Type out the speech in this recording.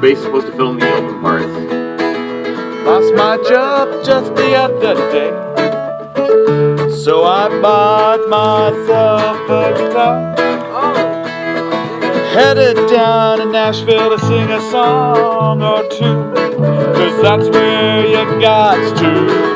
bass is supposed to fill in the open parts. Lost my job just the other day, so I bought myself a guitar. Headed down to Nashville to sing a song or two, 'cause that's where you got to